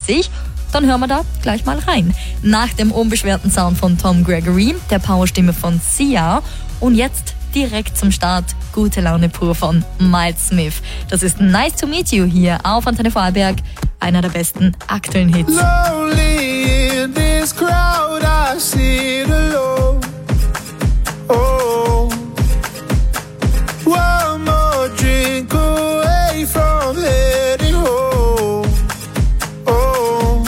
Dann hören wir da gleich mal rein. Nach dem unbeschwerten Sound von Tom Gregory, der Powerstimme von Sia und jetzt direkt zum Start gute Laune pur von Miles Smith. Das ist Nice to Meet You hier auf Antenne Vorarlberg, einer der besten aktuellen Hits. Lonely in this crowd, I sit alone. Oh, one more drink away from heading home. Oh,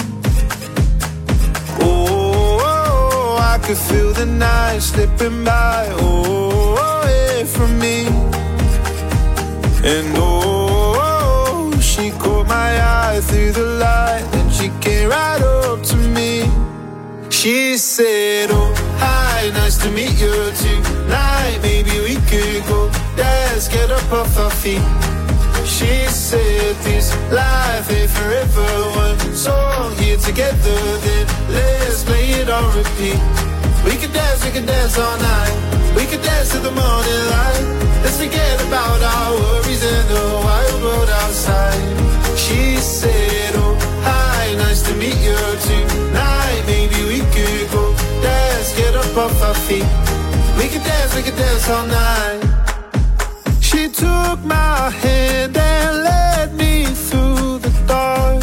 oh, I could feel the night slipping by. Oh, away from me. And oh, she caught my eye through the light, and she came right up to me. She said, oh, hi, nice to meet you tonight. Maybe we could go dance, get up off our feet. She said, this life ain't forever. One song here together, then let's play it on repeat. We could dance all night. We could dance till the morning light. Let's forget about our worries and the wild world outside. She said, oh, hi, nice to meet you tonight. Maybe we could go dance, get up off our feet. We could dance all night. She took my hand and led me through the dark.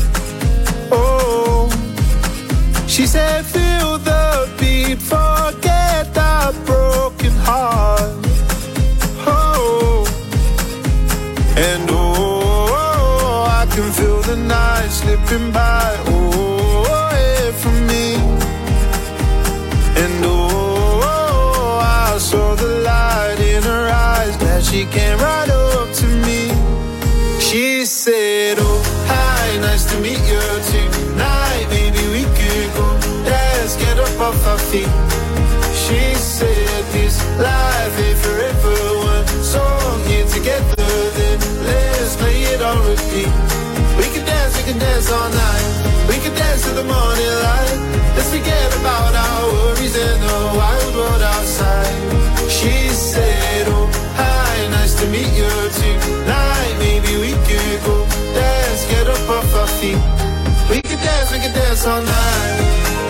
Oh, she said, feel the beat, forget the broken heart. Oh, and oh, I can feel the night slipping by. Oh, away from me. And oh, I saw the light in her eyes, glad she came right up to me. She said, oh, hi, nice to meet you tonight. Maybe we could go dance, get up off our feet. She said, this life ain't forever. One song here together, then let's play it on repeat. We can dance all night. We can dance till the morning light. Let's forget about our worries and the wild world outside. She said, oh, hi, nice to meet you tonight. Maybe we could go dance, get up off our feet. We can dance all night.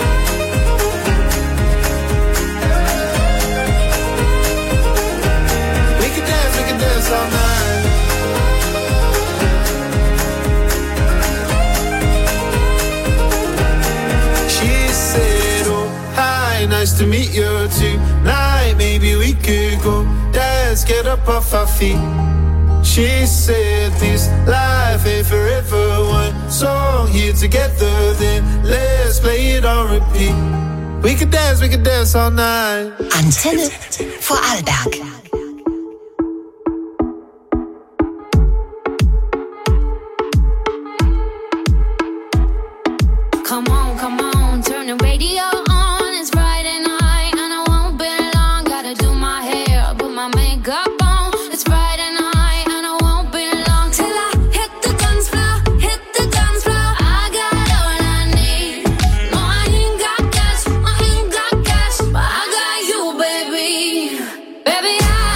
We can dance all night. She said, oh, hi, nice to meet you tonight. Maybe we could go dance, get up off our feet. She said, this life ain't forever. One song here together, then let's play it on repeat. We could dance all night. Antenne Vorarlberg. Come on, turn the radio on. It's Friday night and I won't be long. Gotta do my hair, put my makeup on. It's Friday night and I won't be long till I hit the dance floor, hit the dance floor. I got all I need. No, I ain't got cash, but I got you, baby. Baby, I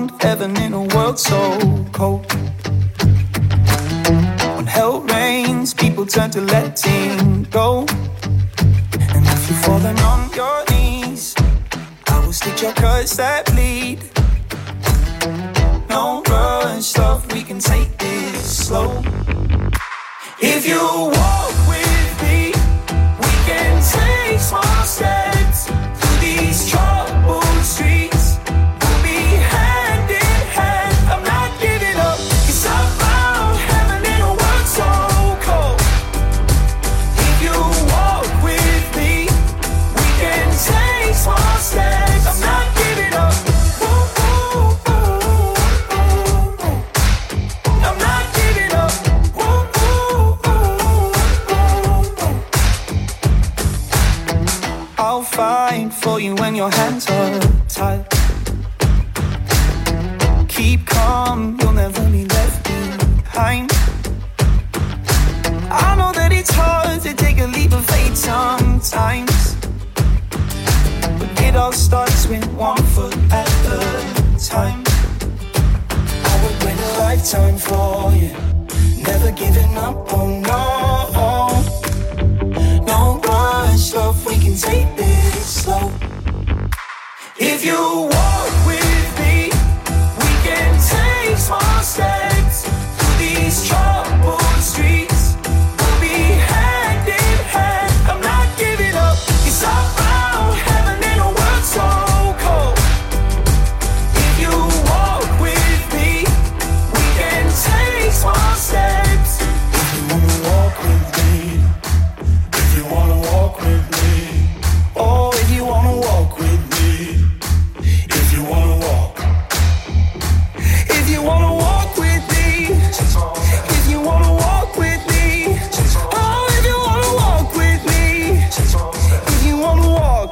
found heaven in a world so cold. When hell rains, people turn to letting go. And if you've fallen on your knees, I will stitch your cuts that bleed. No rush, love, we can take this slow. If you walk with me, we can take small steps through these troubled streets. We'll be hand in hand, I'm not giving up, 'cause I found heaven in a world so cold. If you walk with me, we can take small steps, I'm not giving up. I'm not giving up. I'll fight for you when your hands are tied. Keep calm, you'll never be left behind. I know that it's hard to take a leap of faith sometimes, but it all starts with one foot at a time. I would wait a lifetime for you, never giving up, oh no. No rush, love, we can take this slow. If you walk with me, we can take small steps through these troubled streets. We'll be hand in hand, I'm not giving up, 'cause I found heaven in a world so cold. If you walk with me, we can take small steps. If you wanna walk with me, if you wanna walk with me, oh, if you wanna walk with me, if you wanna walk, if you wanna walk with me, if you wanna walk with me, oh, if you wanna walk with me, if you wanna walk,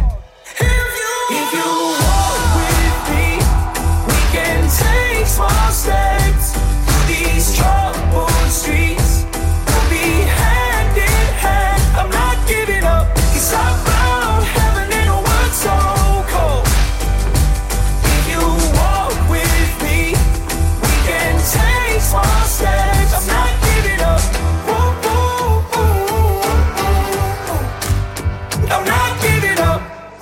if you walk with me, we can take small steps through these troubled streets. We'll be hand in hand, I'm not giving up, 'cause I found heaven in a world so cold. If you walk with me, we can take small steps, I'm not giving up. I'm not giving up.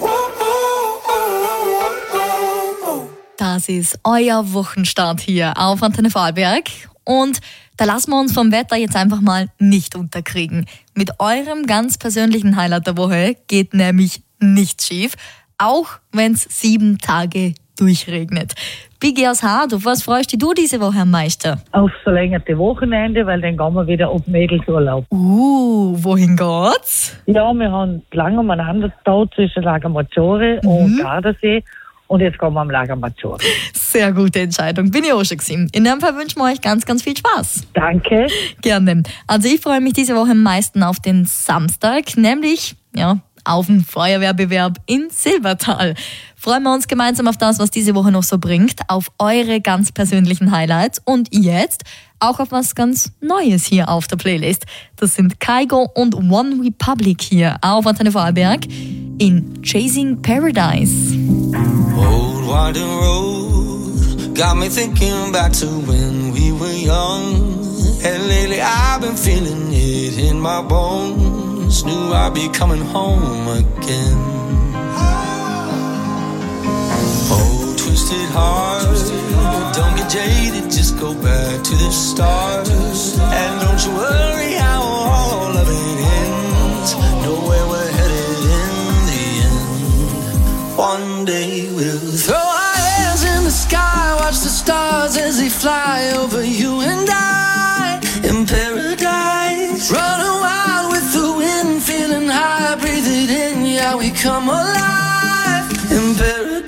Das ist euer Wochenstart hier auf Antenne Vorarlberg. Und da lassen wir uns vom Wetter jetzt einfach mal nicht unterkriegen. Mit eurem ganz persönlichen Highlight der Woche geht nämlich nichts schief, auch wenn es 7 Tage durchregnet. Biggie aus Hard, auf was freust du diese Woche am meisten? Aufs verlängerte Wochenende, weil dann gehen wir wieder auf Mädelsurlaub. Wohin geht's? Ja, wir haben lange umeinander da zwischen Lago Maggiore und Gardasee und jetzt gehen wir am Lago Maggiore. Sehr gute Entscheidung, bin ich auch schon gewesen. In dem Fall wünschen wir euch ganz, ganz viel Spaß. Danke. Gerne. Also ich freue mich diese Woche am meisten auf den Samstag, nämlich auf den Feuerwehrbewerb in Silbertal. Freuen wir uns gemeinsam auf das, was diese Woche noch so bringt, auf eure ganz persönlichen Highlights und jetzt auch auf was ganz Neues hier auf der Playlist. Das sind Kygo und One Republic hier auf Antenne Vorarlberg in Chasing Paradise. Old winding road got me thinking back to when we were young, and lately I've been feeling it in my bones. Knew I'd be coming home again. Oh, twisted heart, don't get jaded, just go back to the start. And don't you worry how all of it ends. Know where we're headed in the end. One day we'll throw our hands in the sky, watch the stars as they fly over you and I in paradise. Running wild with the wind, feeling high, breathe it in, yeah, we come alive in paradise.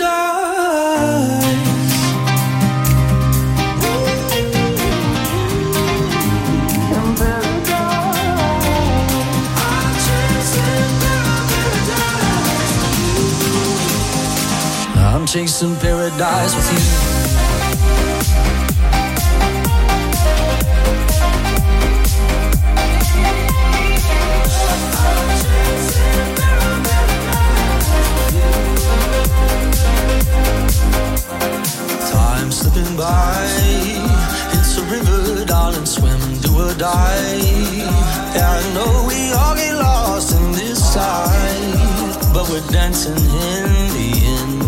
I'm chasing paradise with you. we're dancing in the end.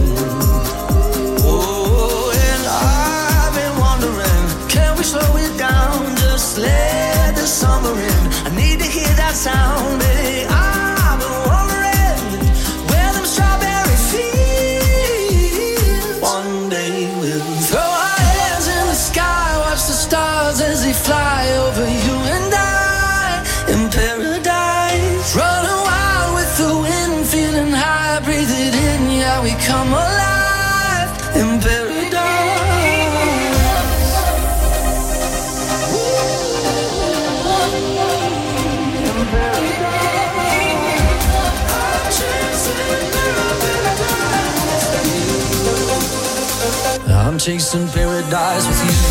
Oh, and I've been wondering, can we slow it down? Just let the summer in. I need to hear that sound, baby. I've been wondering where them strawberry fields. One day we'll throw our hands in the sky, watch the stars as they fly over you and I in paradise. Running wild with the wind, feeling high, breathe it in, yeah, we come alive in paradise. I'm chasing paradise with you.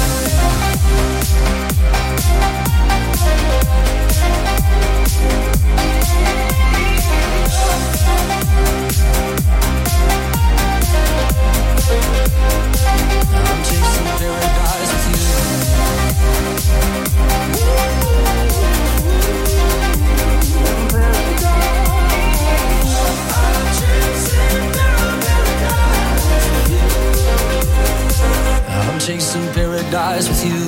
I'm chasing paradise with you. I'm chasing paradise with you.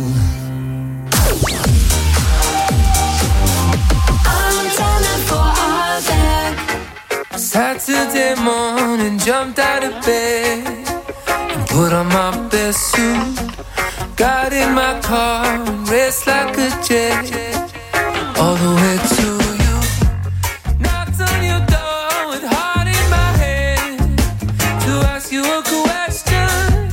I'm turning for Albert. Saturday morning, jumped out of bed and put on my best suit. Got in my car and raced like a jet all the way to you. Knocked on your door with heart in my head to ask you a question.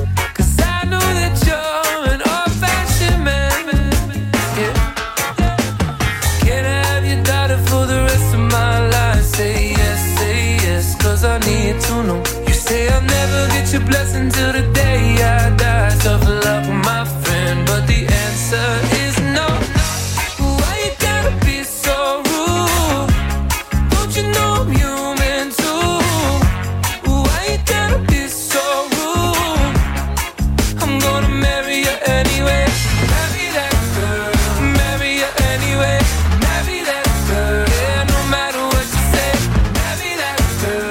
I need to know. You say I'll never get your blessing till the day I die. Tough luck, my friend, but the answer is no. Why you gotta be so rude? Don't you know I'm human too? Why you gotta be so rude? I'm gonna marry you anyway. Marry that girl. Marry you anyway. Marry that girl. Yeah, no matter what you say. Marry that girl.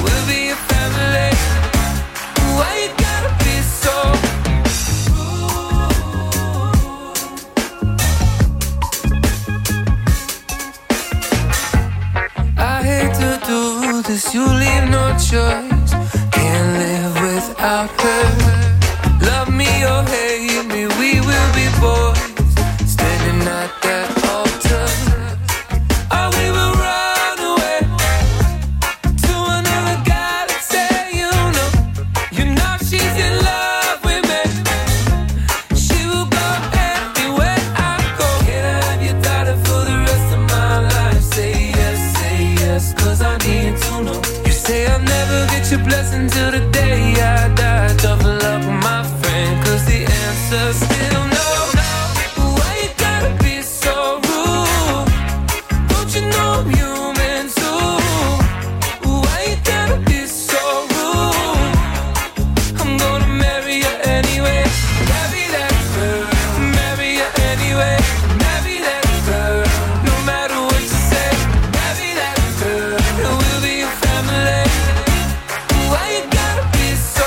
Why you gotta be so rude? I hate to do this, you leave no choice. Can't live without her. Love me or hate me, we will be boys. Standing at that altar. Or we will run away to another galaxy, you know. You know she's in love with me. She will go everywhere I go. Can I have your daughter for the rest of my life? Say yes, cause I need to know. You say I'll never get your blessing till the day I die. Tough luck, my friend, cause the answer's still no. Why you gotta be so rude? Don't you know I'm human too? Why you gotta be so rude? I'm gonna marry you anyway. Marry that girl. Marry you anyway. Marry that girl. No matter what you say. Marry that girl. We'll be a family. Why you gotta be so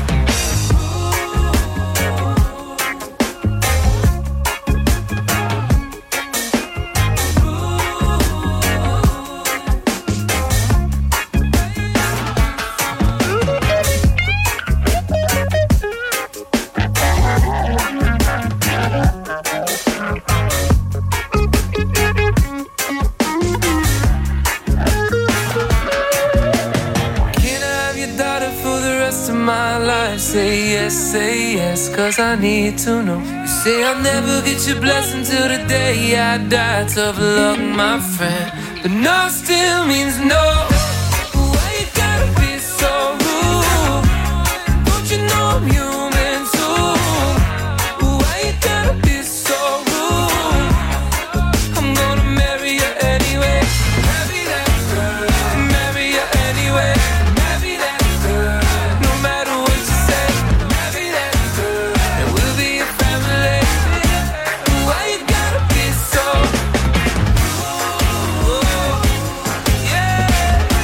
say yes, cause I need to know. You say I'll never get your blessing till the day I die. Tough luck, my friend, but no still means no. Why you gotta be so rude? Don't you know I'm human too? Why you gotta be so rude? I'm gonna marry you anyway. Marry that girl. Marry you anyway. Marry that girl. No matter what you say. Marry that girl. And we'll be a family. Why you gotta be so rude? Yeah.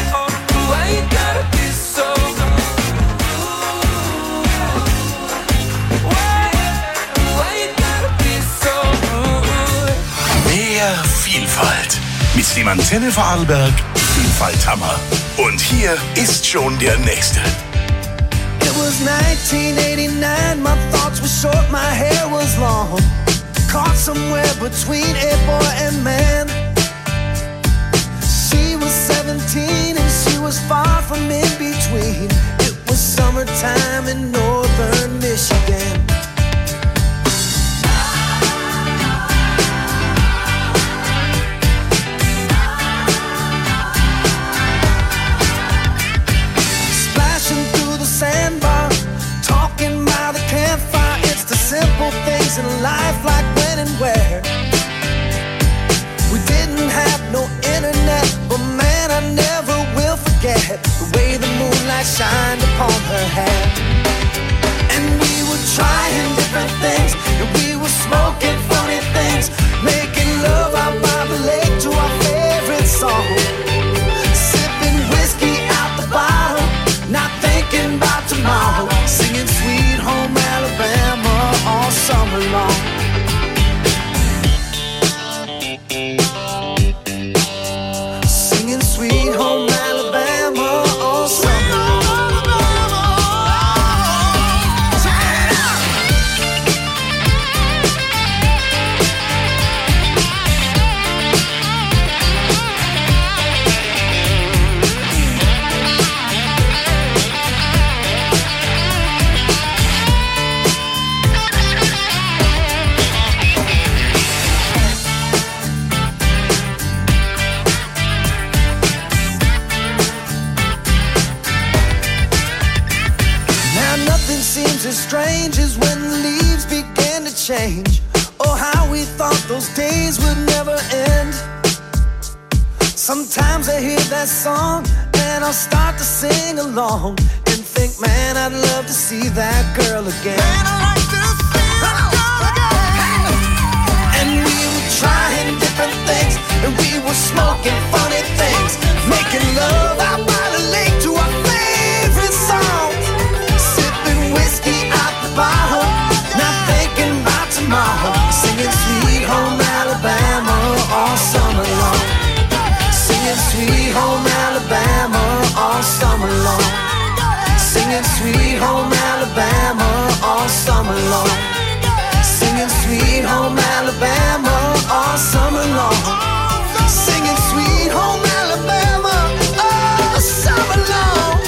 der Vielfalt. Mit dem Antenne Vorarlberg Vielfalthammer. Und hier ist schon der nächste. It was 1989, my thoughts were short, my hair was long. Caught somewhere between a boy and man. She was 17 and she was far from in between. It was summertime in northern Michigan. Splashing through the sandbar, talking by the campfire. It's the simple things in life, like when and where. We didn't have no internet, but man, I never will forget the way the moonlight shined upon her hair. And we were trying different things, and we were smoking funny things, making love out by the lake to our favorite song. Sipping whiskey out the bottle, not thinking about tomorrow, singing Sweet Home Alabama all summer long. Singing Sweet Home Alabama all summer long. Seems as strange as when the leaves began to change. Oh, how we thought those days would never end. Sometimes I hear that song and I'll start to sing along and think, man, I'd love to see that girl again. Man, I'd like to see that girl again. And we were trying different things, and we were smoking funny things, making love out by the lake to our favorite songs. Whiskey out the bottle, not thinking about tomorrow, singing Sweet Home Alabama all summer long. Singing Sweet Home Alabama all summer long. Singing Sweet Home Alabama all summer long. Singing Sweet Home Alabama all summer long. Singing Sweet Home Alabama all summer long.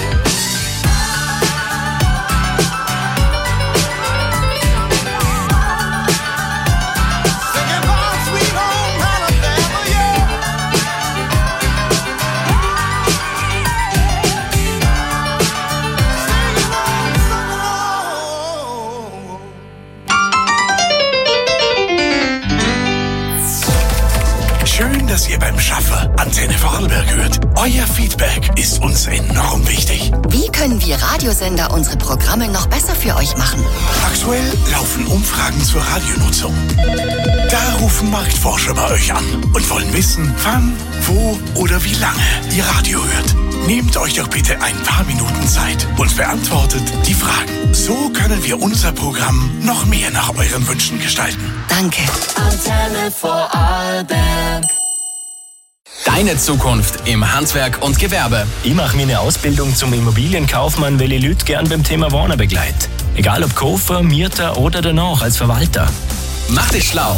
Schön, dass ihr beim Schaffen Antenne Vorarlberg hört. Euer Feedback ist uns enorm wichtig. Wie können wir Radiosender unsere Programme noch besser für euch machen? Aktuell laufen Umfragen zur Radionutzung. Da rufen Marktforscher bei euch an und wollen wissen, wann, wo oder wie lange ihr Radio hört. Nehmt euch doch bitte ein paar Minuten Zeit und beantwortet die Fragen. So können wir unser Programm noch mehr nach euren Wünschen gestalten. Danke. Antenne Vorarlberg. Deine Zukunft im Handwerk und Gewerbe. Ich mache meine Ausbildung zum Immobilienkaufmann, weil ich Leute gern beim Thema Wohnen begleite. Egal ob Käufer, Mieter oder danach als Verwalter. Mach dich schlau.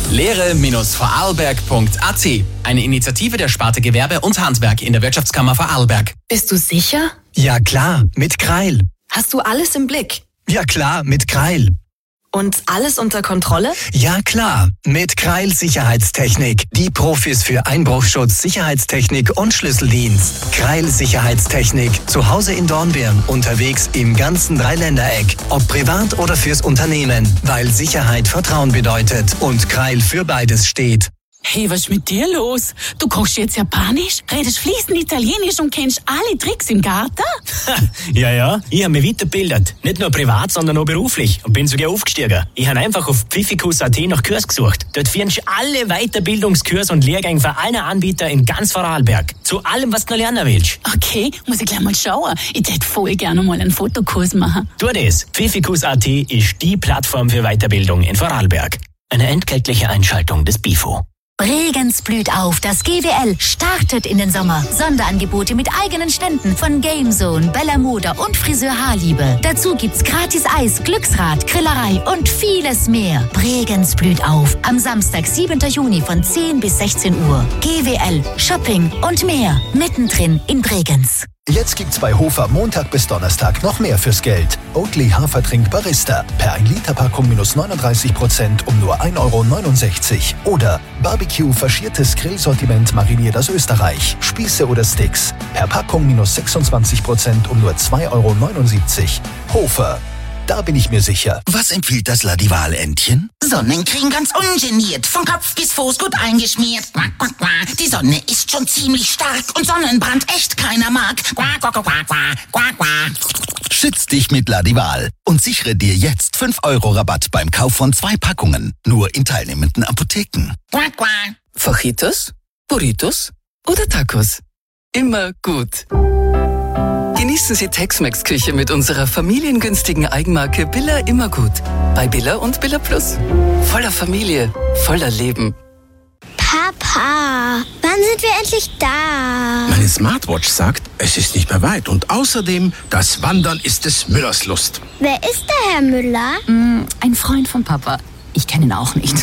Lehre-vorarlberg.at. Eine Initiative der Sparte Gewerbe und Handwerk in der Wirtschaftskammer Vorarlberg. Bist du sicher? Ja klar, mit Kreil. Hast du alles im Blick? Ja klar, mit Kreil. Und alles unter Kontrolle? Ja klar, mit Kreil Sicherheitstechnik. Die Profis für Einbruchschutz, Sicherheitstechnik und Schlüsseldienst. Kreil Sicherheitstechnik. Zu Hause in Dornbirn, unterwegs im ganzen Dreiländereck. Ob privat oder fürs Unternehmen. Weil Sicherheit Vertrauen bedeutet und Kreil für beides steht. Hey, was ist mit dir los? Du kochst jetzt Japanisch, redest fließend Italienisch und kennst alle Tricks im Garten? Ja, ich habe mich weitergebildet. Nicht nur privat, sondern auch beruflich. Und bin sogar aufgestiegen. Ich habe einfach auf pfiffikus.at nach Kurs gesucht. Dort findest du alle Weiterbildungskurse und Lehrgänge von allen Anbietern in ganz Vorarlberg. Zu allem, was du noch lernen willst. Okay, muss ich gleich mal schauen. Ich hätte voll gerne mal einen Fotokurs machen. Tu das. pfiffikus.at ist die Plattform für Weiterbildung in Vorarlberg. Eine entgeltliche Einschaltung des BIFO. Bregenz blüht auf. Das GWL startet in den Sommer. Sonderangebote mit eigenen Ständen von Gamezone, Bella Moda und Friseur Haarliebe. Dazu gibt's gratis Eis, Glücksrad, Grillerei und vieles mehr. Bregenz blüht auf. Am Samstag, 7. Juni von 10 bis 16 Uhr. GWL, Shopping und mehr. Mittendrin in Bregenz. Jetzt gibt's bei Hofer Montag bis Donnerstag noch mehr fürs Geld. Oatly Hafertrink Barista. Per 1 Liter Packung minus 39% um nur 1,69 €. Oder Barbecue faschiertes Grillsortiment mariniert aus Österreich. Spieße oder Sticks. Per Packung minus 26% um nur 2,79 €. Hofer. Da bin ich mir sicher. Was empfiehlt das Ladival-Entchen? Sonnencreme ganz ungeniert, von Kopf bis Fuß gut eingeschmiert. Quack, quack, quack. Die Sonne ist schon ziemlich stark und Sonnenbrand echt keiner mag. Quack, quack, quack, quack, quack, quack. Schütz dich mit Ladival und sichere dir jetzt 5 € Rabatt beim Kauf von 2 Packungen. Nur in teilnehmenden Apotheken. Quack, quack. Fajitas, Burritos oder Tacos? Immer gut. Genießen Sie Tex-Mex-Küche mit unserer familiengünstigen Eigenmarke Billa Immergut. Bei Billa und Billa Plus. Voller Familie, voller Leben. Papa, wann sind wir endlich da? Meine Smartwatch sagt, es ist nicht mehr weit. Und außerdem, das Wandern ist des Müllers Lust. Wer ist der Herr Müller? Ein Freund von Papa. Ich kenne ihn auch nicht.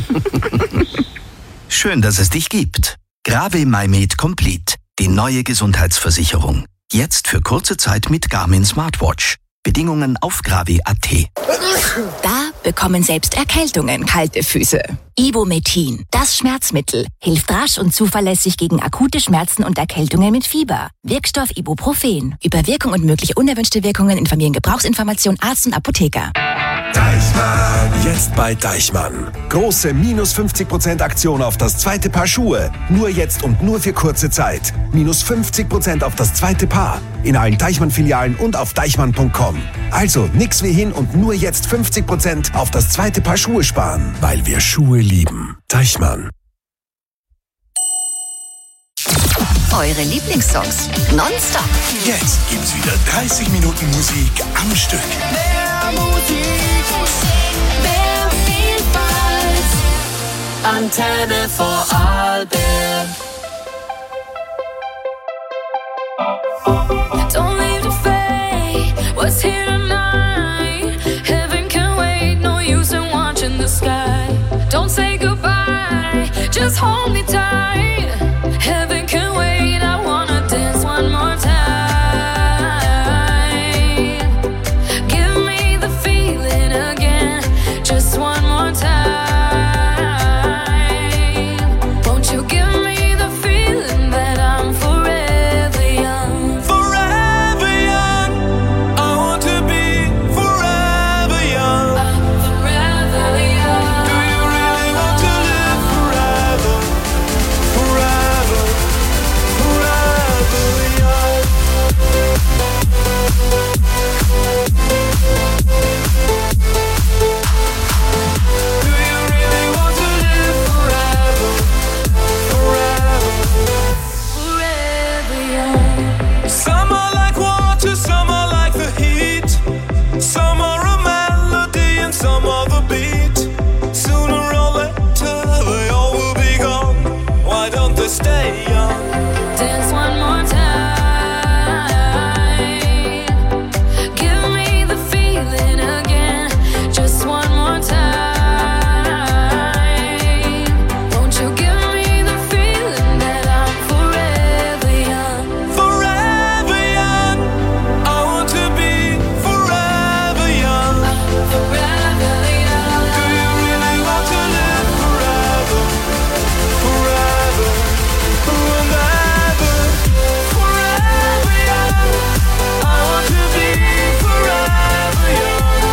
Schön, dass es dich gibt. Grave MyMed Complete. Die neue Gesundheitsversicherung. Jetzt für kurze Zeit mit Garmin Smartwatch. Bedingungen auf gravi.at. Da bekommen selbst Erkältungen kalte Füße. Ibumetin, das Schmerzmittel, hilft rasch und zuverlässig gegen akute Schmerzen und Erkältungen mit Fieber. Wirkstoff Ibuprofen. Über Wirkung und mögliche unerwünschte Wirkungen informieren Gebrauchsinformation Arzt und Apotheker. Deichmann. Jetzt bei Deichmann. Große minus 50% Aktion auf das zweite Paar Schuhe. Nur jetzt und nur für kurze Zeit. Minus 50% auf das zweite Paar. In allen Deichmann-Filialen und auf deichmann.com. Also nix wie hin und nur jetzt 50% auf das zweite Paar Schuhe sparen. Weil wir Schuhe lieben. Deichmann. Eure Lieblingssongs nonstop. Jetzt gibt's wieder 30 Minuten Musik am Stück. Mehr Musik, mehr Vielfalt. Antenne Vorarlberg. Don't leave the fate, what's here tonight? Heaven can wait, no use in watching the sky. Don't say goodbye, just hold me tight. Heaven can wait, I wanna dance one more time. Give me the feeling again, just one more time. Won't you give me the feeling that I'm forever young? Forever young. I want to be forever young. I'm forever young. Do you really want to live forever? Forever, forever young. Do you really want to live forever? Forever, Forever young. some are like water, some are like the heat. Some are a melody and some are the beat. Sooner or later they all will be gone. Why don't they stay young? Dance one more time. Give me the feeling again, just one more time. Won't you give me the feeling that I'm forever young? Forever young. I want to be forever young. Forever young. Do you really want to live forever? Forever, and ever. Forever young. I want to be forever young.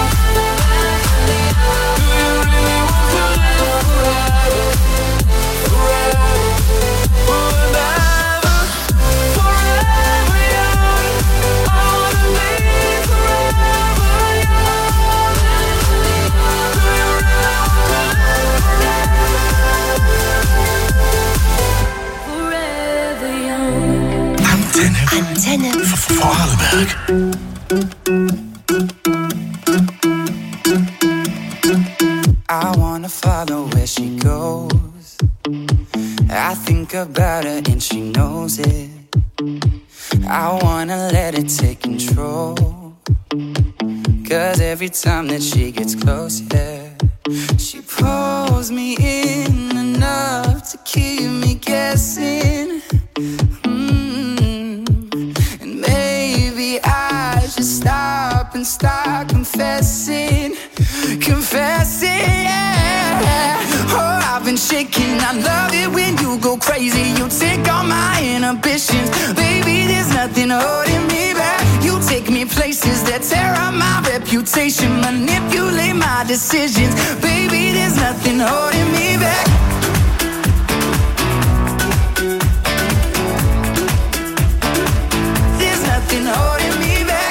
Do you really want to live forever? Forever, and ever. Forever young. I want to be forever young. Do you really want to live Forever young. Antenne Vorarlberg. I wanna follow where she goes. I think about her and she knows it. I wanna let it take control. 'Cause every time that she gets close, yeah, she pulls me in enough to keep me guessing. And maybe I should stop and start confessing. Confessing, yeah. Oh, I've been shaking. I love it when you go crazy. You take all my inhibitions. Baby, there's nothing holding me back. You take me places that tear up my reputation. Manipulate my decisions. Baby, there's nothing holding me back. There's nothing holding me back.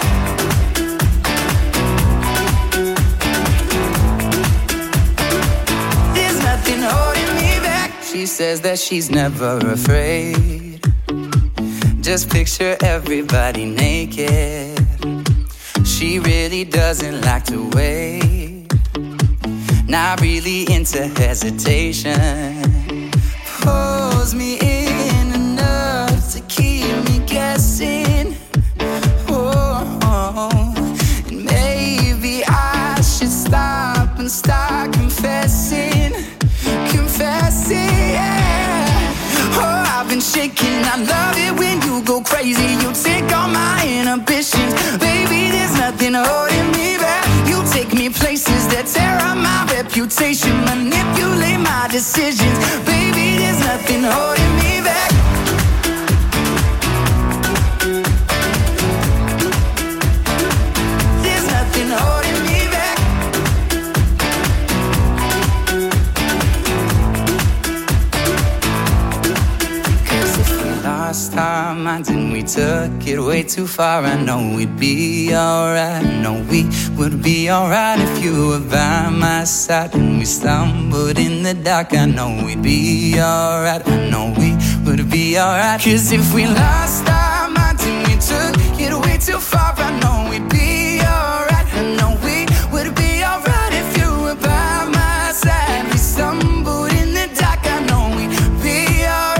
There's nothing holding me back. She says that she's never afraid. Just picture everybody naked. She really doesn't like to wait. Not really into hesitation. Pulls me in enough to keep me guessing. Oh, and maybe I should stop and start confessing. Confessing, yeah. Oh, I've been shaking. I love it when you go crazy. You take all my inhibitions. Baby, there's nothing holding me back. You take me places that tear up my reputation. Manipulate my decisions. Baby, there's nothing holding me back. There's nothing holding me back. Lost our minds and we took it way too far. I know we'd be alright. I know we would be alright if you were by my side. When we stumbled in the dark, I know we'd be alright. I know we would be alright. 'Cause if we lost our minds and we took it way too far, I know we'd be alright. I know we would be alright if you were by my side. We stumbled in the dark, I know we'd be alright.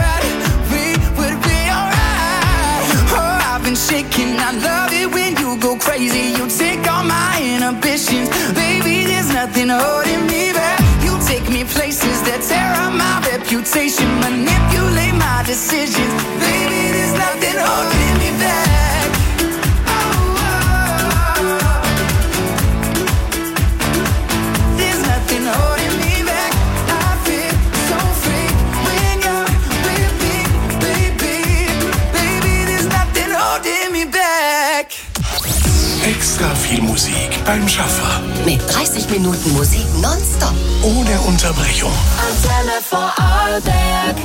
Shaking, I love it when you go crazy. You take all my inhibitions. Baby, there's nothing holding me back. You take me places that tear up my reputation. Manipulate my decisions. Baby, there's nothing holding me back. There's nothing holding me back. I feel so free when you're with me, baby. Baby, there's nothing holding me back. Extra viel Musik beim Schaffer. Mit 30 Minuten Musik nonstop. Ohne Unterbrechung. Antenne Vorarlberg.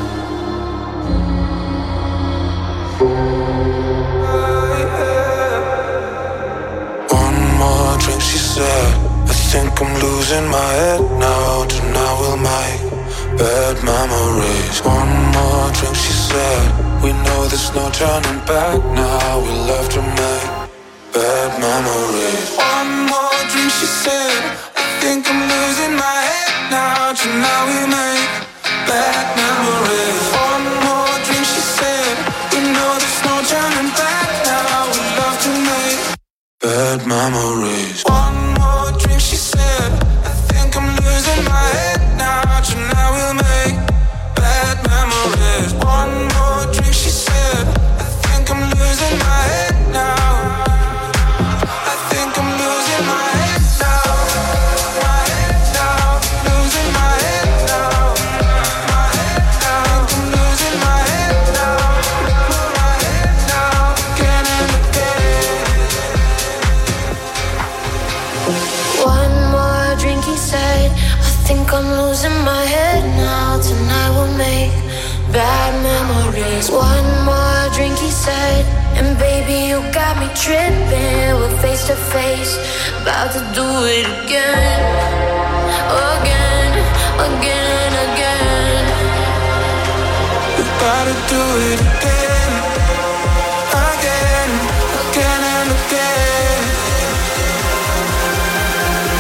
One more drink, she said. I think I'm losing my head now. Tonight we'll make bad memories. One more drink, she said. We know there's no turning back now. We love to make bad memories. One more drink, she said. I think I'm losing my head now. Tonight we make bad memories. One more drink, she said. We know there's no turning back now. We love to make bad memories. One more drink, she said. I think I'm losing my head now. Tonight we'll make bad memories. One more drink, she said. I think I'm losing my head now. I think I'm losing my head now. My head now. Losing my head now. My head now. I think I'm losing my head now. My head now. Again and again. One more drink, he said. I think I'm losing my head now. Tonight we'll make bad memories. One more drink, he said. And baby, you got me tripping. We're face to face, about to do it again. Again, again, again. We're about to do it again. Again, again and again.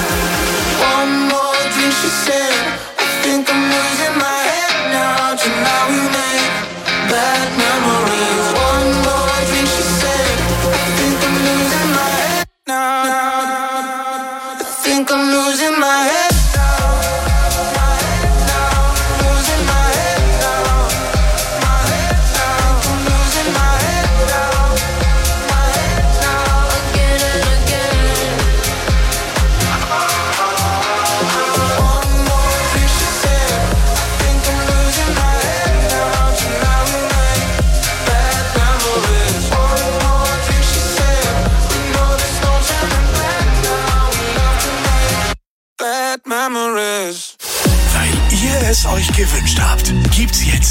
One more drink, she said. I think I'm losing my head now. Tonight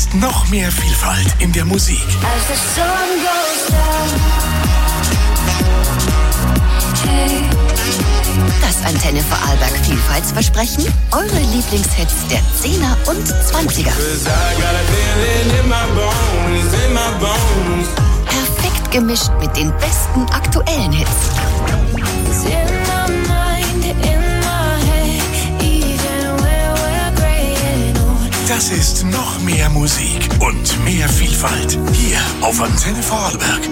ist noch mehr Vielfalt in der Musik. As the sun goes down. Hey. Das Antenne Vorarlberg Vielfaltsversprechen, eure Lieblingshits der 10er und 20er. Perfekt gemischt mit den besten aktuellen Hits. Das ist noch mehr Musik und mehr Vielfalt hier auf Antenne Vorarlberg.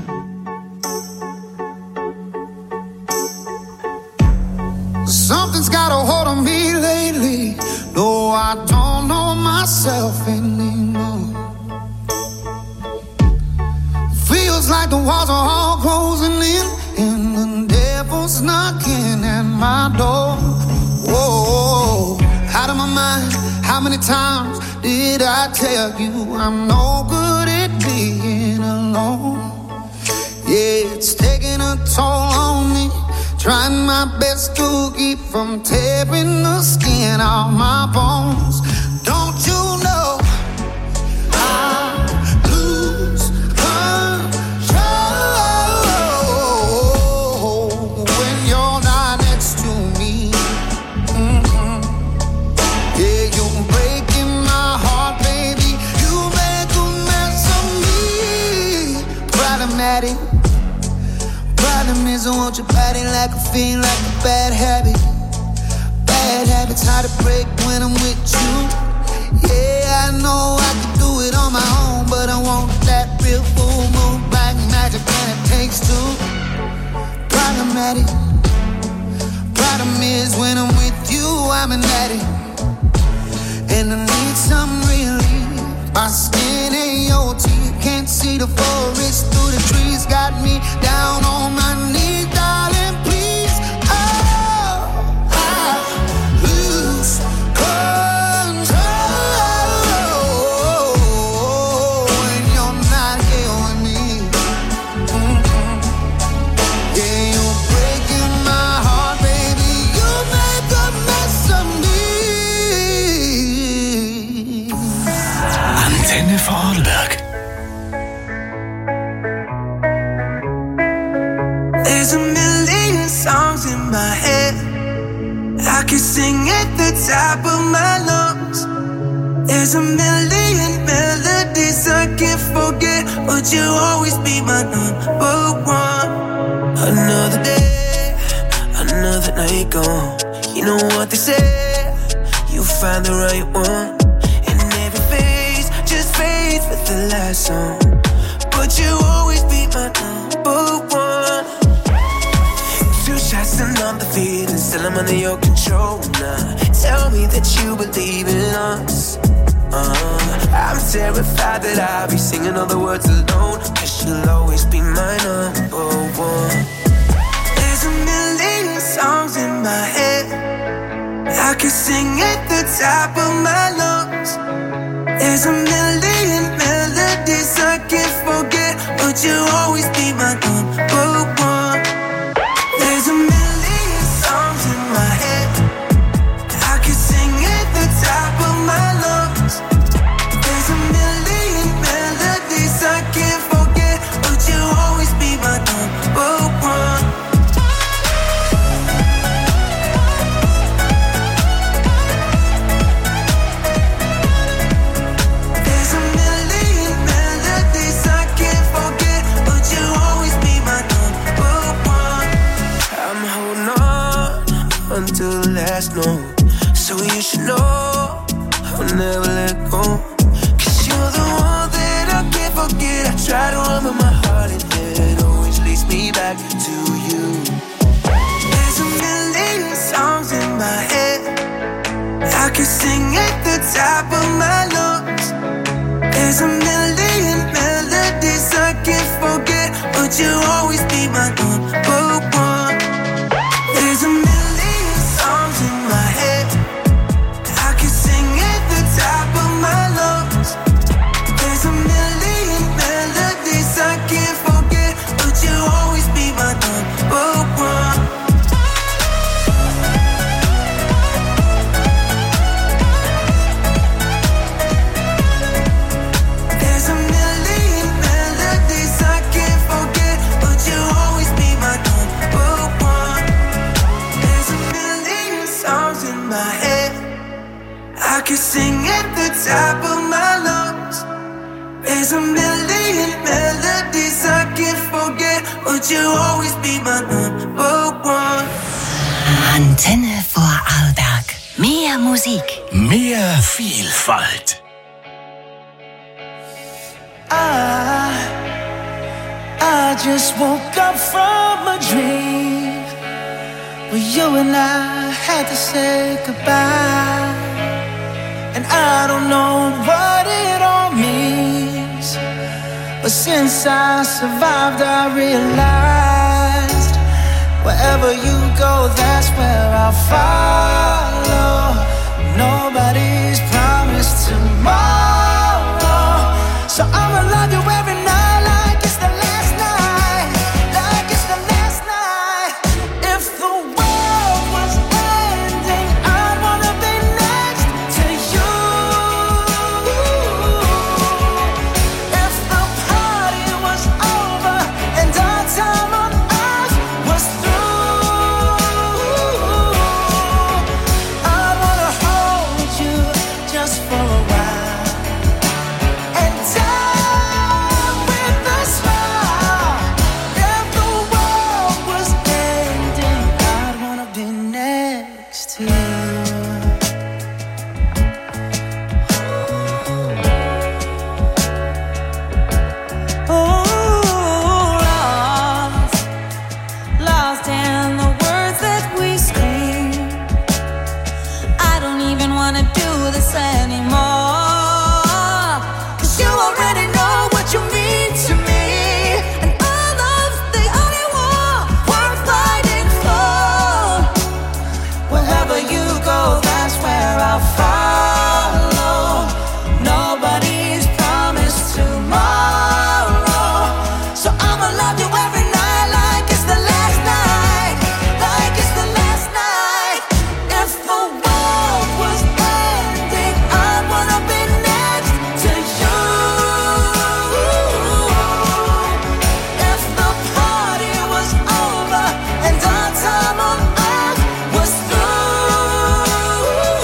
Something's got a hold on me lately. No, I don't know myself anymore. Feels like the walls are all closing in, and the devil's knocking at my door. Whoa, out of my mind. How many times did I tell you I'm no good at being alone? Yeah, it's taking a toll on me. Trying my best to keep from tearing the skin off my bones. Don't you know I lose control when you're not next to me? Mm-hmm. Yeah, you're breaking my heart, baby. You make a mess of me. Problematic. Problem is I want your body like a fiend, like a bad habit. Bad habits hard to break when I'm with you. Yeah, I know I can do it on my own, but I want that real full moon black magic, and it takes two. Problematic. Problem is when I'm with you, I'm an addict, and I need some relief. My skin ain't your teeth, can't see the forest through the trees. Got me down on my knees, darling, please. Oh, I lose control when you're not here with me. Mm-hmm. Yeah, you're breaking my heart, baby. You make a mess of me. Antenne Vorarlberg. There's a million songs in my head. I can sing at the top of my lungs. There's a million melodies I can't forget, but you'll always be my number one. Another day, another night gone. You know what they say, you find the right one, and every phase just fades with the last song. But you'll always be my number one. Shots and I'm defeated, still I'm under your control now. Tell me that you believe in us. I'm terrified that I'll be singing all the words alone, 'cause you'll always be my number one. There's a million songs in my head. I can sing at the top of my lungs. There's a million melodies I can't forget, but you'll always be my number one. There's a million songs in my head. I can sing at the top of my lungs. There's a million melodies I can't forget, but you'll always be my number one. There's a million melodies I can't forget, but you'll always be my number one. I'm holding on until the last note, so you should know I'll never let go. 'Cause you're the one that I can't forget. I try to run, but my heart and head always leads me back to you. There's a million songs in my head. I can sing at the top of my lungs. There's a million melodies I can't forget, but you'll always be my number one. There's a million songs in my head. I can sing at the top of my lungs. There's a million melodies I can't forget, but you'll always be my number one. you always be my number one. Antenne Vorarlberg. Mehr Musik. Mehr Vielfalt. I just woke up from a dream where you and I had to say goodbye. And I don't know what it all means, but since I survived I realized wherever you go, that's where I'll follow. Nobody's promised tomorrow, so I'ma love you every night like it's the last night, like it's the last night. If the world was ending, I'd wanna be next to you. If the party was over and our time on earth was through, I'd wanna hold you just for a while and die with a smile. If the world was ending, I'd wanna be next to you. Lost in the words that we scream. I don't even wanna do this anymore, 'cause you already know what you mean to me, and all love's the only war worth fighting for. Wherever you go, that's where I'll follow. Nobody's promised tomorrow, so I'ma love you every night like it's the last night, like it's the last night. If the world was ending, I'd wanna be next to you. If the party was over and our time on earth was through,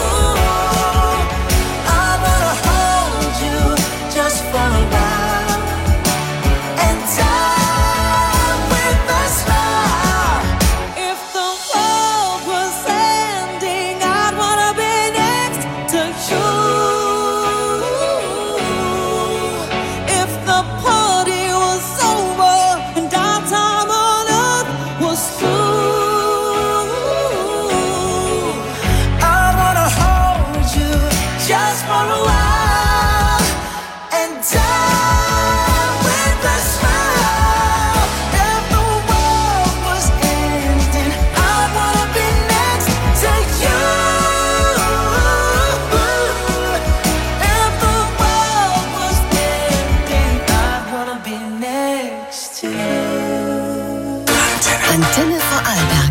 I'd wanna hold you just for a while and die with a smile. If the world was ending, I'd wanna be next to you. If the party was over and our time on earth was through, I wanna hold you just for a while and die with a smile. If the world was ending, I'd wanna be next to you. If the world was ending, I'd wanna be next to you. Antenne Vorarlberg.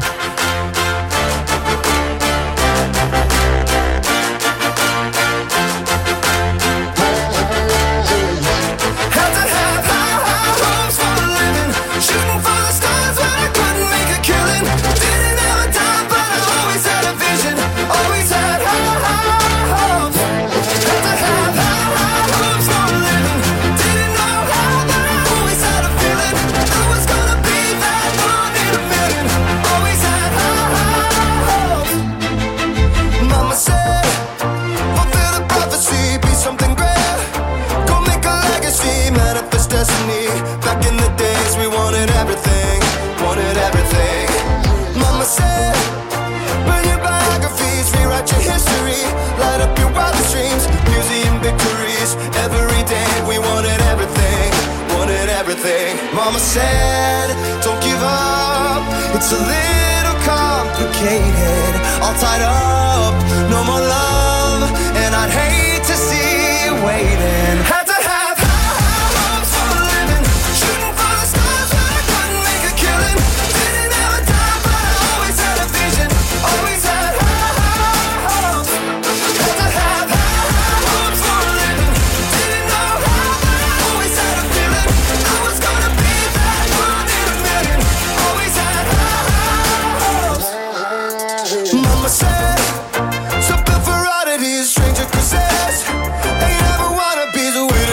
Had to have high hopes for a living, shooting for the stars when I couldn't make a killing. Didn't have a dime, but I always had a vision, always had high hopes. Had to have high hopes for a living, didn't know how, but I always had a feeling I was gonna be that one in a million. Always had high hopes. Mama said, fulfill the prophecy, be something great. Go make a legacy, manifest destiny. Back in the days we wanted everything, wanted everything. Mama said, burn your biographies, rewrite your history, light up your wildest dreams, museum victories. Every day we wanted everything, wanted everything. Mama said, don't give up, it's a little complicated. All tied up, no more love, and I'd hate to see you waiting. Had to have high hopes for a living, shooting for the stars when I couldn't make a killing. Didn't have a dime, but I always had a vision, always had high hopes. Had to have high hopes for a living, didn't know how, but I always had a feeling I was gonna be that one in a million. Always had high hopes. Mama said, something for oddities, stranger cruises. Ain't ever wanna be the way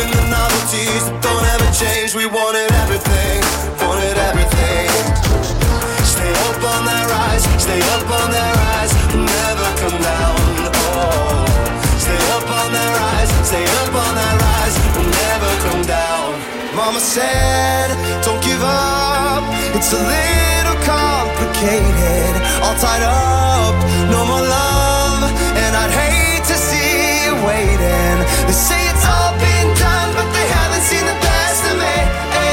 Mama said, don't give up. It's a little complicated, all tied up, no more love, and I'd hate to see you waiting. They say it's all been done, but they haven't seen the best of me.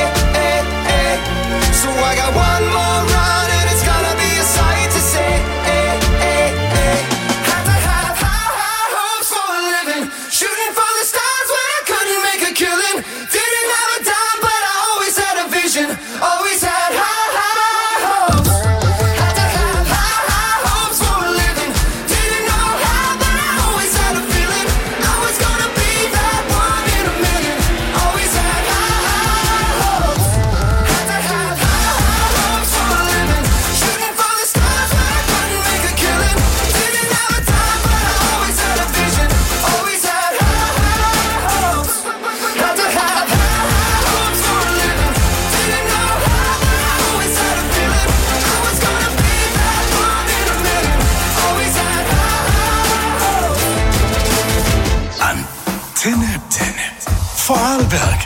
So I got one more run, and it's gonna be a sight to see. Had to have high hopes for a living, shooting for the stars when I couldn't make a killing. Didn't have a dime, but I always had a vision, always had high hopes. Had to have high hopes for a living, didn't know how, but I always had a feeling I was gonna be that one in a million. Always had high hopes. Had to have high hopes for a living, shooting for the stars when I couldn't make a killing. Didn't have a dime, but I always had a vision, always had high hopes. Had to have high hopes for a living, didn't know how, but I always had a feeling I was gonna be that one in a million. Always had high hopes. Antenne Vorarlberg.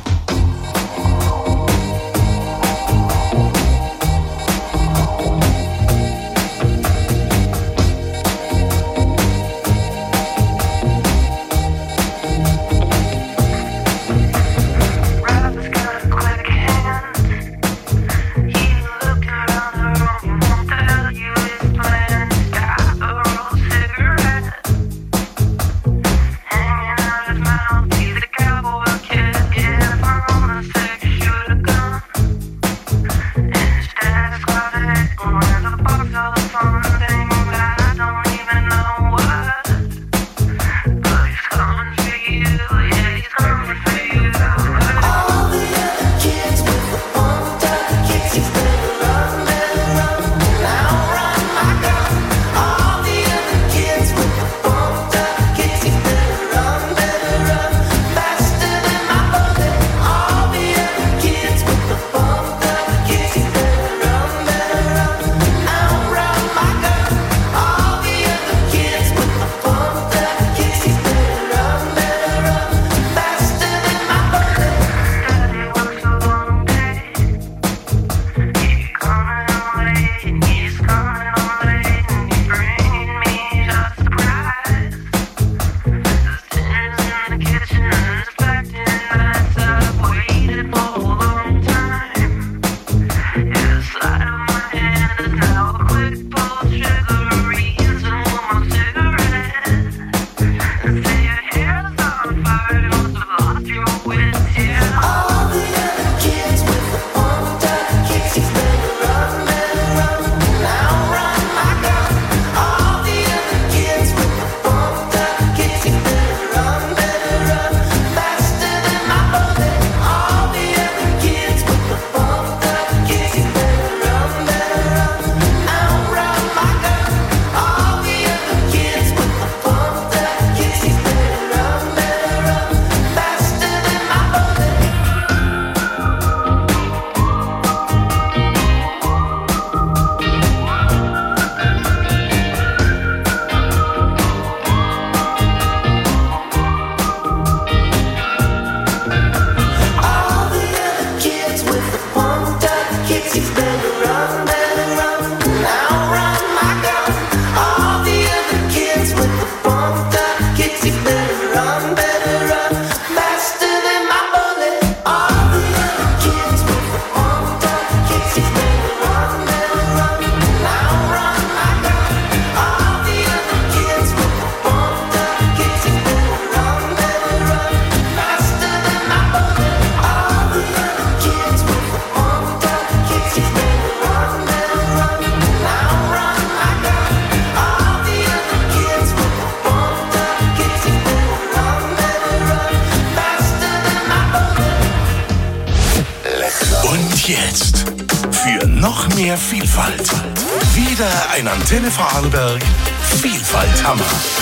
jetzt für noch mehr Vielfalt. Wieder ein Antenne Vorarlberg Vielfalthammer.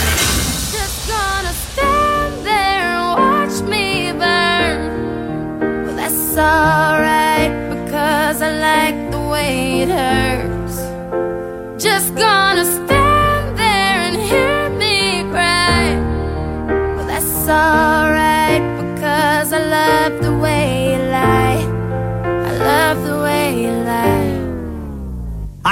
Just gonna stand there and watch me burn. Well, that's alright because I like the way it hurts. Just gonna stand there and hear me cry. Well, that's alright because I love the way you lie.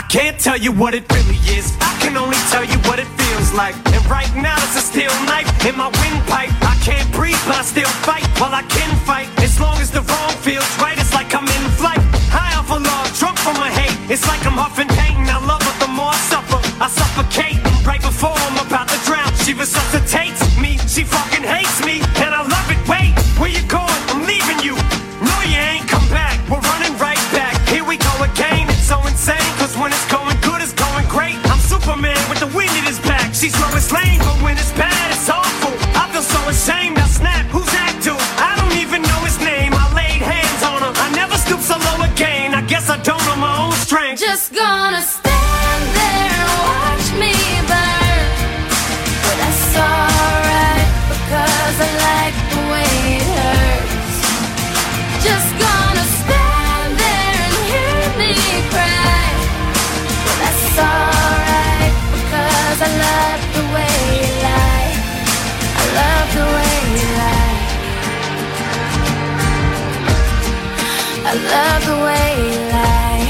can't tell you what it really is. I can only tell you what it feels like. And right now it's a steel knife in my windpipe. I can't breathe, but I still fight. Well, I can fight as long as the wrong feels right. It's like I'm in flight, high off of love, drunk from my hate. It's like I'm huffing pain. I love her, the more I suffer, I suffocate. Right before I'm about to drown, she resuscitates me. She fucking hates me, and I love it. Wait, where you going? I'm leaving you. No, you ain't come back. We're running right back. Here we go again. It's so insane, cause when it's going good, it's going great. I'm Superman with the wind in his back. She's Lois Lane, but when it's bad, it's awful. I feel so ashamed. I snap. Who's that dude? I don't even know his name. I laid hands on him. I never stoop so low again. I guess I don't know my own strength. Just gonna stand there and watch me burn. But that's alright, because I like the way it hurts. Just gonna stand there and hear me cry. But that's alright, because I love the way you lie. I love the way you lie. I love the way you lie.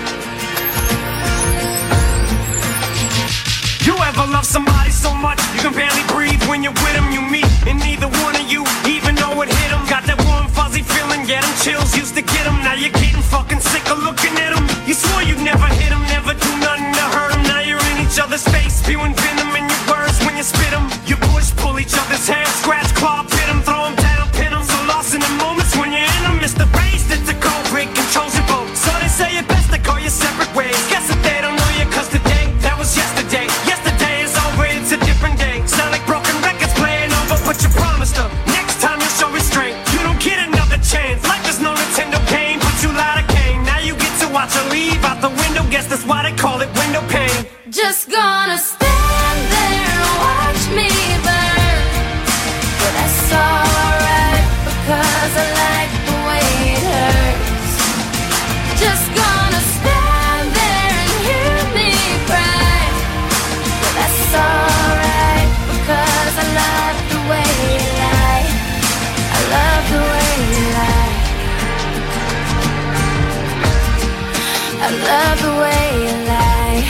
You ever love somebody so much you can barely breathe when you're with them? You meet, and neither one of you even know it hit them. Got that warm fuzzy feeling, get them chills, used to get them. Now you're getting fucking sick of looking at them. You swore you'd never hit them, never do nothing to hurt them. Now you're in each other's face, spewing venom in your words when you spit them. You push, pull each other's hair, scratch, claw, pit them, throw them down, pin them. So lost in the moments when you're in them. It's the race that's a cold break, controls your boat. So they say it best to go your separate ways. Guess that they don't know you, cause today, that was yesterday. Yesterday is over, it's a different day. Sound like broken records playing over, but you promised her next time you'll show restraint. You don't get another chance. Life is no Nintendo game, but you lied again. Now you get to watch her leave out the window. Guess that's why they call it window pane. Just gonna stand there and watch me burn. But that's alright, because I like the way it hurts. Just gonna stand there and hear me cry. But that's alright, because I love the way you lie. I love the way you lie. I love the way you lie.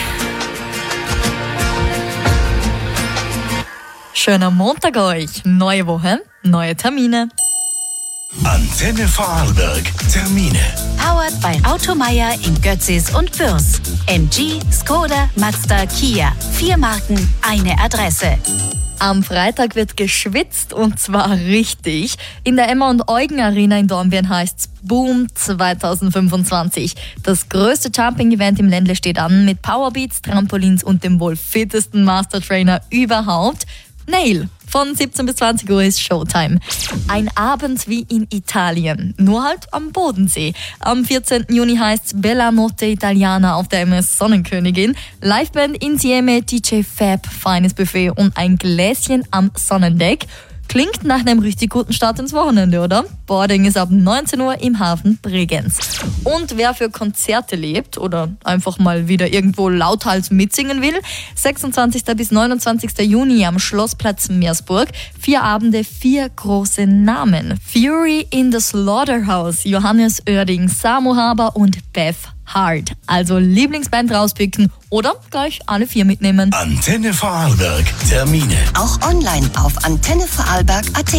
Schöner Montag euch. Neue Woche, neue Termine. Antenne Vorarlberg. Termine. Powered by Automeier in Götzis und Bürs. MG, Skoda, Mazda, Kia. 4 Marken, eine Adresse. Am Freitag wird geschwitzt und zwar richtig. In der Emma und Eugen Arena in Dornbirn heißt's Boom 2025. Das größte Jumping-Event im Ländle steht an mit Powerbeats, Trampolins und dem wohl fittesten Master-Trainer überhaupt. Nail. Von 17 bis 20 Uhr ist Showtime. Ein Abend wie in Italien, nur halt am Bodensee. Am 14. Juni heißt's Bella Notte Italiana auf der MS Sonnenkönigin. Liveband Insieme, DJ Fab, feines Buffet und ein Gläschen am Sonnendeck. Klingt nach einem richtig guten Start ins Wochenende, oder? Boarding ist ab 19 Uhr im Hafen Bregenz. Und wer für Konzerte lebt oder einfach mal wieder irgendwo lauthals mitsingen will, 26. bis 29. Juni am Schlossplatz Meersburg. 4 Abende, 4 große Namen. Fury in the Slaughterhouse, Johannes Oerding, Samu Haber und Beth Hart. Also Lieblingsband rauspicken oder gleich alle 4 mitnehmen. Antenne Vorarlberg. Termine. Auch online auf antennevorarlberg.at.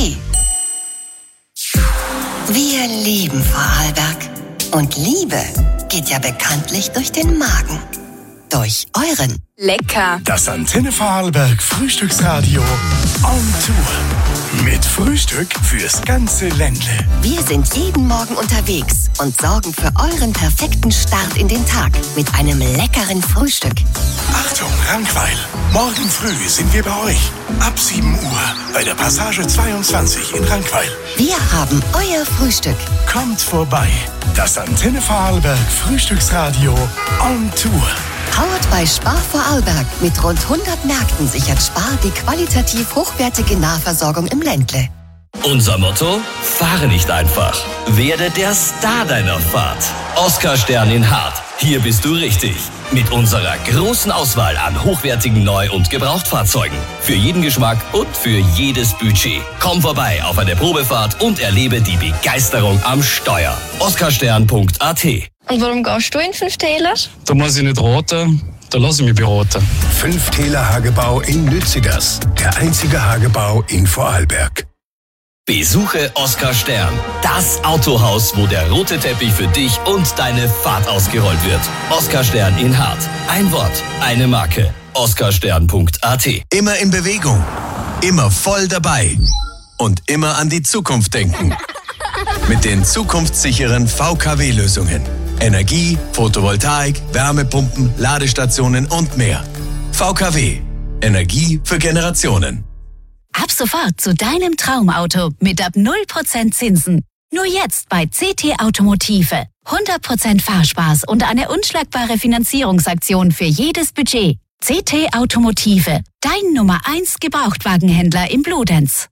Wir lieben Vorarlberg. Und Liebe geht ja bekanntlich durch den Magen. Durch euren. Lecker. Das Antenne Vorarlberg Frühstücksradio on Tour. Mit Frühstück fürs ganze Ländle. Wir sind jeden Morgen unterwegs und sorgen für euren perfekten Start in den Tag mit einem leckeren Frühstück. Achtung, Rankweil. Morgen früh sind wir bei euch. Ab 7 Uhr bei der Passage 22 in Rankweil. Wir haben euer Frühstück. Kommt vorbei. Das Antenne Vorarlberg Frühstücksradio on Tour. Powered by Spar Vorarlberg. Mit rund 100 Märkten sichert Spar die qualitativ hochwertige Nahversorgung im Ländle. Unser Motto? Fahre nicht einfach. Werde der Star deiner Fahrt. Oscar-Stern in Hart. Hier bist du richtig. Mit unserer großen Auswahl an hochwertigen Neu- und Gebrauchtfahrzeugen. Für jeden Geschmack und für jedes Budget. Komm vorbei auf eine Probefahrt und erlebe die Begeisterung am Steuer. oscarstern.at. Und warum gehst du in 5 Täler? Da muss ich nicht raten, da lasse ich mich beraten. 5 Täler Hagebau in Lützigers. Der einzige Hagebau in Vorarlberg. Besuche Oskar Stern, das Autohaus, wo der rote Teppich für dich und deine Fahrt ausgerollt wird. Oskar Stern in Hart. Ein Wort, eine Marke. oscarstern.at. Immer in Bewegung, immer voll dabei und immer an die Zukunft denken. Mit den zukunftssicheren VKW-Lösungen. Energie, Photovoltaik, Wärmepumpen, Ladestationen und mehr. VKW. Energie für Generationen. Ab sofort zu deinem Traumauto mit ab 0% Zinsen. Nur jetzt bei CT Automotive. 100% Fahrspaß und eine unschlagbare Finanzierungsaktion für jedes Budget. CT Automotive, dein Nummer 1 Gebrauchtwagenhändler im Bludenz.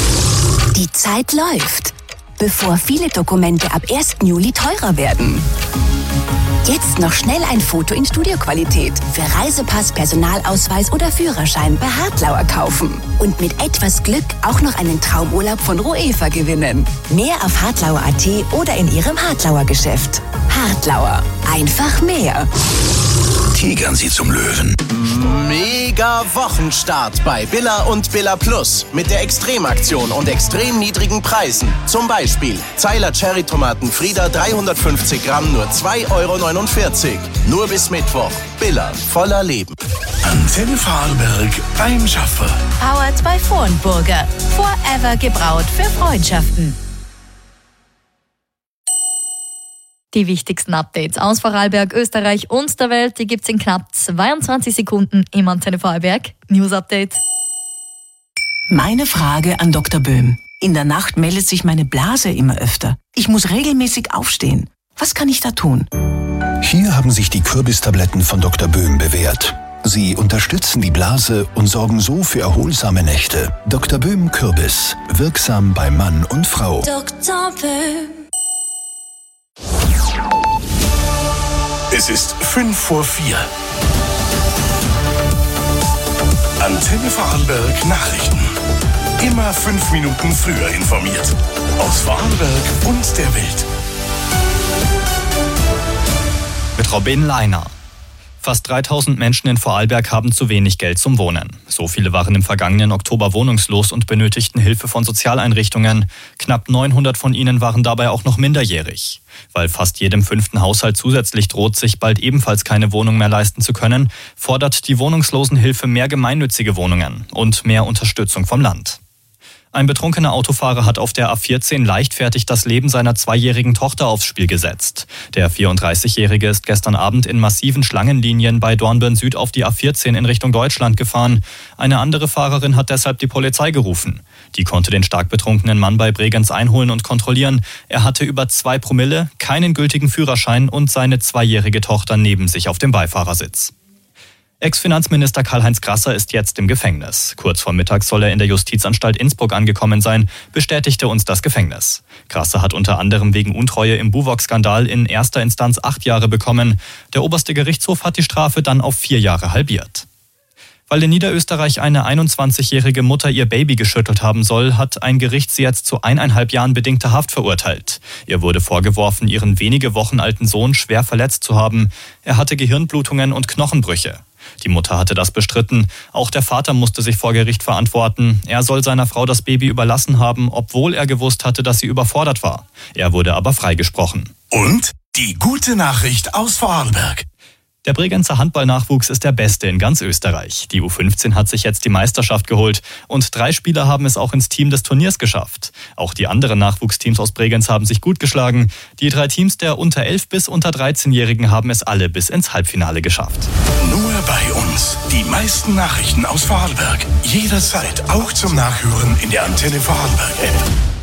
Die Zeit läuft, bevor viele Dokumente ab 1. Juli teurer werden. Jetzt noch schnell ein Foto in Studioqualität für Reisepass, Personalausweis oder Führerschein bei Hartlauer kaufen. Und mit etwas Glück auch noch einen Traumurlaub von Roefa gewinnen. Mehr auf hartlauer.at oder in Ihrem Hartlauer Geschäft. Hartlauer. Einfach mehr. Tigern Sie zum Löwen. Mega Wochenstart bei Billa und Billa Plus mit der Extremaktion und extrem niedrigen Preisen. Zum Beispiel Zeiler Cherry-Tomaten Frieda 350 Gramm nur 2,49 €. Nur bis Mittwoch. Billa, voller Leben. Antenne Vorarlberg beim Schaffer. Powered by Vornburger. Forever gebraut für Freundschaften. Die wichtigsten Updates aus Vorarlberg, Österreich und der Welt, die gibt's in knapp 22 Sekunden im Antenne Vorarlberg News Update. Meine Frage an Dr. Böhm. In der Nacht meldet sich meine Blase immer öfter. Ich muss regelmäßig aufstehen. Was kann ich da tun? Hier haben sich die Kürbistabletten von Dr. Böhm bewährt. Sie unterstützen die Blase und sorgen so für erholsame Nächte. Dr. Böhm Kürbis. Wirksam bei Mann und Frau. Dr. Böhm. Es ist 5:04. Antenne Vorarlberg Nachrichten. Immer 5 Minuten früher informiert. Aus Vorarlberg und der Welt. Mit Robin Leiner. Fast 3000 Menschen in Vorarlberg haben zu wenig Geld zum Wohnen. So viele waren im vergangenen Oktober wohnungslos und benötigten Hilfe von Sozialeinrichtungen. Knapp 900 von ihnen waren dabei auch noch minderjährig. Weil fast jedem 5. Haushalt zusätzlich droht, sich bald ebenfalls keine Wohnung mehr leisten zu können, fordert die Wohnungslosenhilfe mehr gemeinnützige Wohnungen und mehr Unterstützung vom Land. Ein betrunkener Autofahrer hat auf der A14 leichtfertig das Leben seiner 2-jährigen Tochter aufs Spiel gesetzt. Der 34-Jährige ist gestern Abend in massiven Schlangenlinien bei Dornbirn Süd auf die A14 in Richtung Deutschland gefahren. Eine andere Fahrerin hat deshalb die Polizei gerufen. Die konnte den stark betrunkenen Mann bei Bregenz einholen und kontrollieren. Er hatte über 2 Promille, keinen gültigen Führerschein und seine 2-jährige Tochter neben sich auf dem Beifahrersitz. Ex-Finanzminister Karl-Heinz Grasser ist jetzt im Gefängnis. Kurz vor Mittag soll er in der Justizanstalt Innsbruck angekommen sein, bestätigte uns das Gefängnis. Grasser hat unter anderem wegen Untreue im Buwok-Skandal in erster Instanz 8 Jahre bekommen. Der oberste Gerichtshof hat die Strafe dann auf 4 Jahre halbiert. Weil in Niederösterreich eine 21-jährige Mutter ihr Baby geschüttelt haben soll, hat ein Gericht sie jetzt zu 1,5 Jahren bedingter Haft verurteilt. Ihr wurde vorgeworfen, ihren wenige Wochen alten Sohn schwer verletzt zu haben. Er hatte Gehirnblutungen und Knochenbrüche. Die Mutter hatte das bestritten. Auch der Vater musste sich vor Gericht verantworten. Er soll seiner Frau das Baby überlassen haben, obwohl er gewusst hatte, dass sie überfordert war. Er wurde aber freigesprochen. Und die gute Nachricht aus Vorarlberg. Der Bregenzer Handballnachwuchs ist der beste in ganz Österreich. Die U15 hat sich jetzt die Meisterschaft geholt und 3 Spieler haben es auch ins Team des Turniers geschafft. Auch die anderen Nachwuchsteams aus Bregenz haben sich gut geschlagen. Die 3 Teams der unter 11- bis unter 13-Jährigen haben es alle bis ins Halbfinale geschafft. Nur bei uns. Die meisten Nachrichten aus Vorarlberg. Jederzeit auch zum Nachhören in der Antenne Vorarlberg App.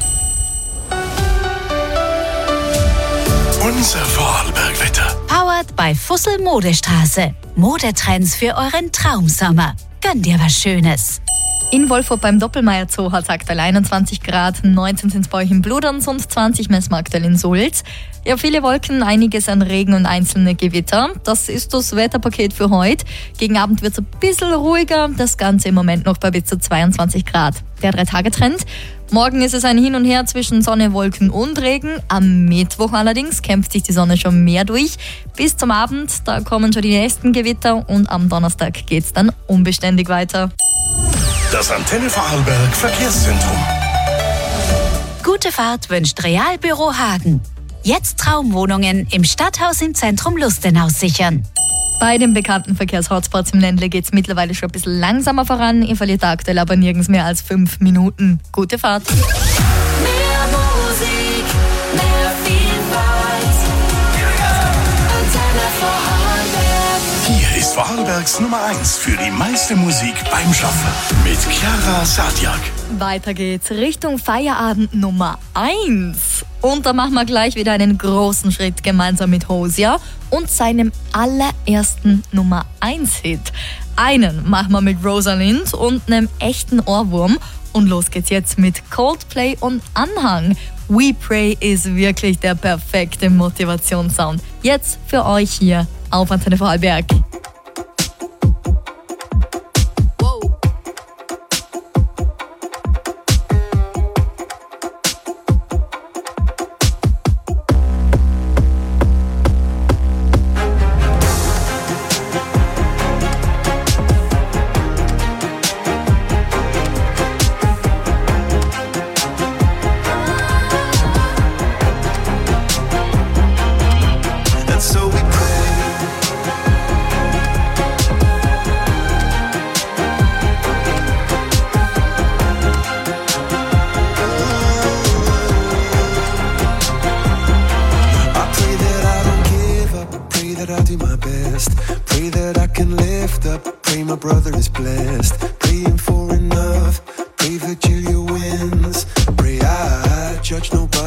Unser Vorarlberg-Wetter. Powered by Fussel Modestraße. Modetrends für euren Traumsommer. Gönn dir was Schönes. In Wolfurt beim Doppelmayr Zoo hat es aktuell 21 Grad, 19 sind es bei euch in Bluderns und 20 messen wir aktuell in Sulz. Ja, viele Wolken, einiges an Regen und einzelne Gewitter. Das ist das Wetterpaket für heute. Gegen Abend wird es ein bisschen ruhiger, das Ganze im Moment noch bei bis zu 22 Grad. Der 3-Tage-Trend. Morgen ist es ein Hin und Her zwischen Sonne, Wolken und Regen. Am Mittwoch allerdings kämpft sich die Sonne schon mehr durch. Bis zum Abend, da kommen schon die nächsten Gewitter und am Donnerstag geht es dann unbeständig weiter. Das Antenne Vorarlberg Verkehrszentrum. Gute Fahrt wünscht Realbüro Hagen. Jetzt Traumwohnungen im Stadthaus im Zentrum Lustenau sichern. Bei den bekannten Verkehrshotspots im Ländle geht es mittlerweile schon ein bisschen langsamer voran. Ihr verliert aktuell aber nirgends mehr als 5 Minuten. Gute Fahrt. Mehr Musik, mehr Vielfalt. Antenne Vorarlberg. Hier ist Vorarlbergs Nummer 1 für die meiste Musik beim Schaffen. Mit Chiara Sadjak. Weiter geht's Richtung Feierabend Nummer 1. Und da machen wir gleich wieder einen großen Schritt gemeinsam mit Hosia und seinem allerersten Nummer 1 Hit. Einen machen wir mit Rosalind und einem echten Ohrwurm. Und los geht's jetzt mit Coldplay und Anhang. We Pray ist wirklich der perfekte Motivationssound. Jetzt für euch hier auf Antenne Vorarlberg. So we pray. I pray that I don't give up, pray that I do my best, pray that I can lift up, pray my brother is blessed, praying for enough, pray Virgilia wins, pray I judge nobody.